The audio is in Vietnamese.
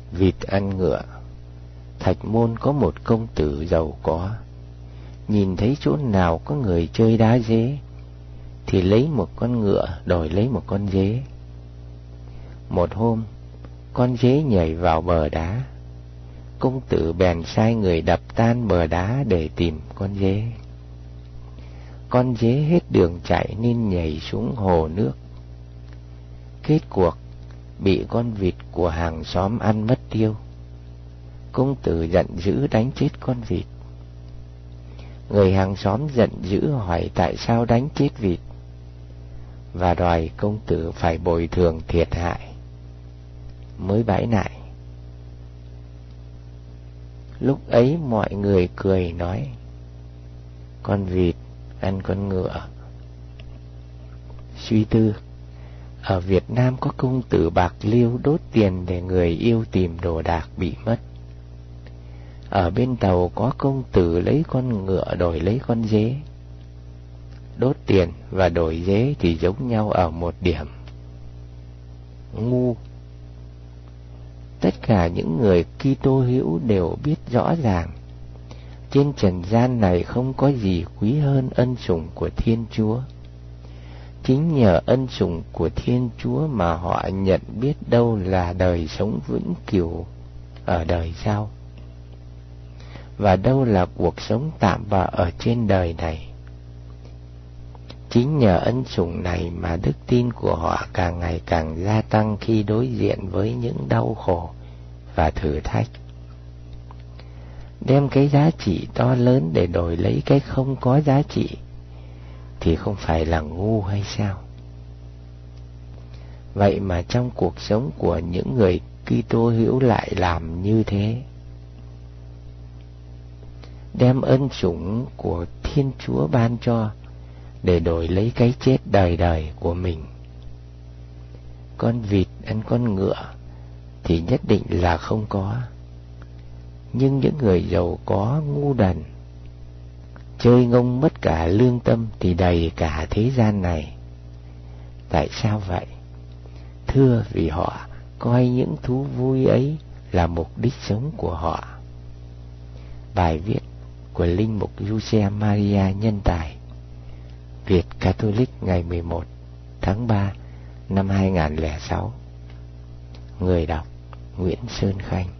Vịt ăn ngựa. Thạch Môn có một công tử giàu có, nhìn thấy chỗ nào có người chơi đá dế thì lấy một con ngựa đổi lấy một con dế. Một hôm, con dế nhảy vào bờ đá. Công tử bèn sai người đập tan bờ đá để tìm con dế. Con dế hết đường chạy nên nhảy xuống hồ nước. Kết cuộc bị con vịt của hàng xóm ăn mất tiêu. Công tử giận dữ đánh chết con vịt. Người hàng xóm giận dữ hỏi tại sao đánh chết vịt, và đòi công tử phải bồi thường thiệt hại, mới bãi nại. Lúc ấy mọi người cười nói, con vịt ăn con ngựa. Suy tư, ở Việt Nam có công tử bạc liêu đốt tiền để người yêu tìm đồ đạc bị mất. Ở bên Tàu có công tử lấy con ngựa đổi lấy con dế. Đốt tiền và đổi dế thì giống nhau ở một điểm: ngu. Tất cả những người Kitô hữu đều biết rõ ràng trên trần gian này không có gì quý hơn ân sủng của Thiên Chúa. Chính nhờ ân sủng của Thiên Chúa mà họ nhận biết đâu là đời sống vĩnh cửu ở đời sau, và đâu là cuộc sống tạm bợ ở trên đời này. Chính nhờ ân sủng này mà đức tin của họ càng ngày càng gia tăng khi đối diện với những đau khổ và thử thách. Đem cái giá trị to lớn để đổi lấy cái không có giá trị thì không phải là ngu hay sao? Vậy mà trong cuộc sống của những người Kitô hữu lại làm như thế. Đem ân sủng của Thiên Chúa ban cho để đổi lấy cái chết đời đời của mình. Con vịt ăn con ngựa thì nhất định là không có. Nhưng những người giàu có ngu đần, chơi ngông mất cả lương tâm thì đầy cả thế gian này. Tại sao vậy? Thưa, vì họ coi những thú vui ấy là mục đích sống của họ. Bài viết của Linh mục Giuse Maria Nhân Tài, Việt Catholic, ngày 11 tháng 3 năm 2006. Người đọc Nguyễn Sơn Khanh.